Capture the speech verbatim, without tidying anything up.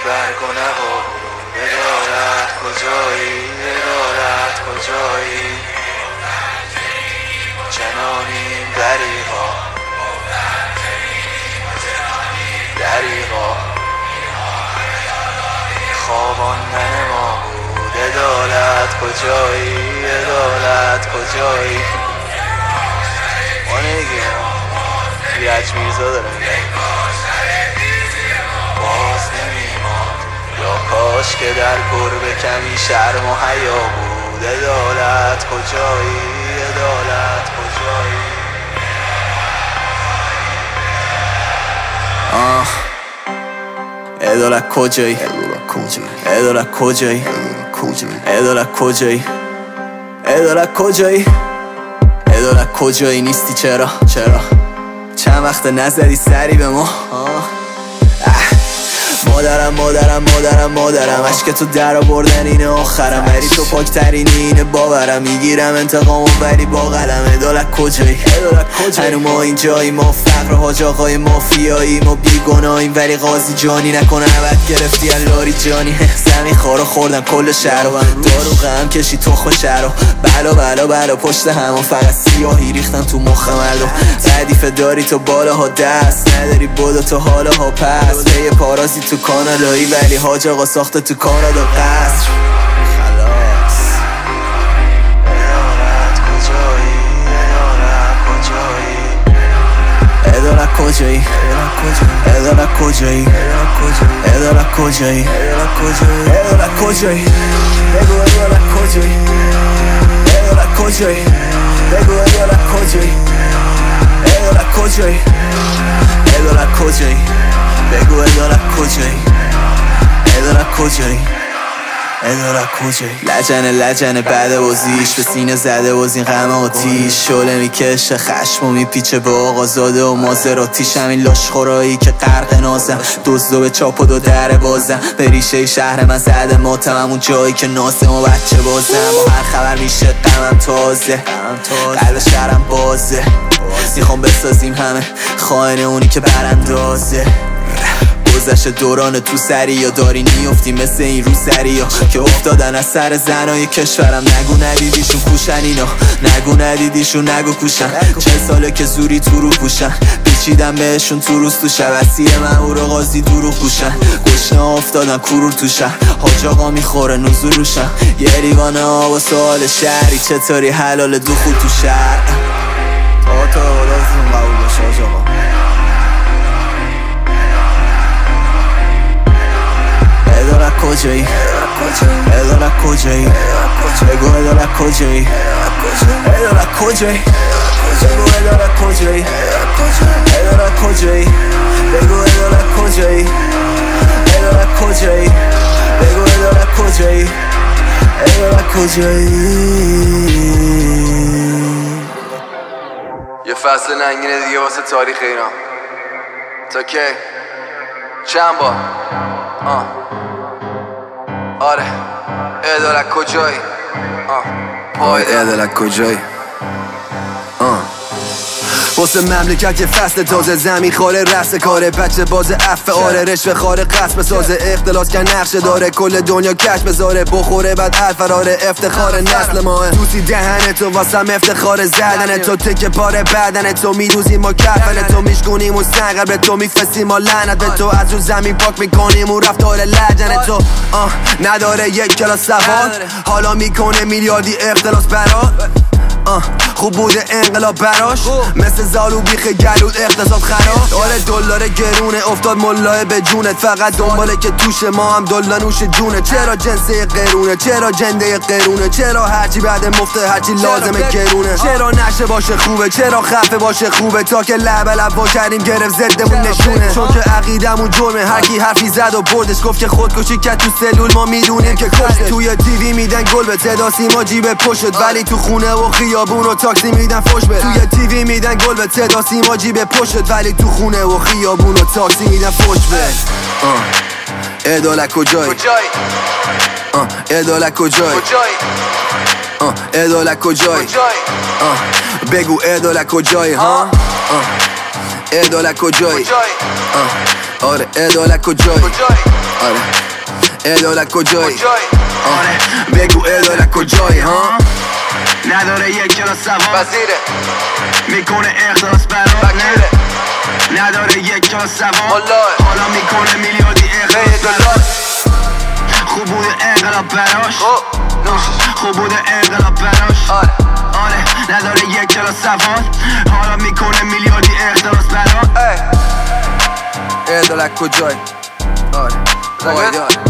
برگ و نوا ادالت کجایی ادالت کجایی چنانیم دریغا دریغا خوابان ننما بود ادالت کجایی ادالت کجایی مانگه ریاج میرزا داره باز نمیماد یا کاش که در گربه کمی شرم و حیا بود ادالت کجایی ادالت کجایی آه ادالت کجایی ادالت کجایی ادالت کجایی ادالت کجایی ادالت کجایی نیستی چرا چرا چند وقت نزدی سری به ما مادرم مادرم مادرم مادرم عشق تو در آوردن اینه آخرم ولی تو پاکترینی اینه باورم میگیرم انتقامو ولی با قلم ادالت کجایی هنو ما اینجایی ما فقر و حاج آقای مافیایی ما بیگناهیم ولی قاضی جانی نکنه عبد گرفتی لاری جانی زمین خارو خوردن کل شهر رو دارو غم کشی تخم شهر رو بلا بلا بلا پشت همون فقط سیاهی ریختن تو مخ مردم ردیفه داری تو بالاها دست نداری بودو تو حالاها پس پی پارازی تو کانادایی ولی حاج آقا ساخته تو کانادا قصر خلاص ادالت کجایی ادالت کجایی ادالت کجایی ادالت کجایی ادالت کجایی بگو ادالت کجایی ادالت کجایی بگو ادالت کجایی ادالت کجایی ادالت کجایی بگو ادالت کجایی ادالت کجایی ادالت کجایی لجنه لجنه بعد بازیش به سینه زده باز این غم آتیش شعله میکشه خشم و میپیچه به آقازاده و مازراتیش همین لاشخورایی که غرق نازم دزدو به چاپ و دو در بازم به ریشه شهر من زده ماتم همون جایی که ناسم و بچه بازم با هر خبر میشه غمم تازه قلب شهرم بازه میخوام بسازیم همه خائن اونی که براندازه گذشت دوران تو سری یا داری نیفتی مثل این رو سری ها که افتادن از سر زنای کشورم نگو ندیدیشون کوشن اینا نگو ندیدیشون نگو کوشن چه ساله که زوری تو رو پوشن پیچیدم بهشون تو روز تو شب اسیر مهور و قاضی دروغ پوشن گشنه افتادن کرور تو شهر حاج آقا میخوره نزول روشن یه لیوانه آب و سوال شهری چطوری حلال دخول تو شهر تا تا لازم قبول باشه حاج آقا ادالت کجایی ادالت کجایی بگو ادالت کجایی ادالت کجایی بگو ادالت کجایی ادالت کجایی بگو ادالت کجایی ادالت کجایی بگو ادالت کجایی ادالت کجایی یه فصل ننگینه دیگه واسه تاریخ ایران تا کی؟ چند بار؟ آه آره ادالت کجایی؟ آه پای ادالت کجایی؟ آه واسه مملکت یه فصل تازه زمین خاره رسه کاره بچه باز عفه آره رشوه خاره قصد بسازه اختلاس که نقشه داره کل دنیا کش بذاره بخوره بعد الفراره افتخار نسل ماه دوستی دهن تو واسم افتخار زدن تو تکه پاره بدن تو میروزیم ما کفن تو میشکنیم و سنگر به تو میفسیم ما لعنت به تو از رو زمین پاک میکنیم و رفتار لجن تو آه نداره یک کلاس سواد حالا میکنه میلیاردی اختلاس برات آه خوب بوده انقلاب براش مثل زالو بیخ گلود اقتصاد خراب داره دلار گرونه افتاد ملاه به جونت فقط دنباله که توش ما هم دلا نوش جونه چرا جنسه قرونه چرا جنده قرونه چرا هرچی بعد مفته هرچی لازمه گرونه چرا نشه باشه خوبه چرا خفه باشه خوبه تا که لب لب با کردیم گرفت زدمون نشونه چون که عقیدمون جرمه هر کی حرفی زد و بردش گفت که خودکشی کرد تو سلول ما میدونیم که کشته توی تیوی میدن گل به صدا سیما جیب پشت ولی تو خونه و خیابون و تاکسی میدن فوش به توی تیوی میدن گل به صدا سیما جیب پشت ولی تو خونه و خیابون و تاکسی میدن فوش به ادالت کجایی ادالت کجایی ادالت کجایی بگو ادالت کجایی ها ادالت کجایی آره ادالت کجایی آره عدالت کجایی؟ آره بگو عدالت کجایی ها؟ نداره یک کلاس سواد وزیره میکنه اخلاص برات نه نداره یک کلاس سواد حالا میکنه میلیاردی اخلاص خوب بوده انقلاب براش خوب بوده انقلاب براش آره نداره یک کلاس سواد حالا میکنه میلیاردی اخلاص برات عدالت کجایی؟ آره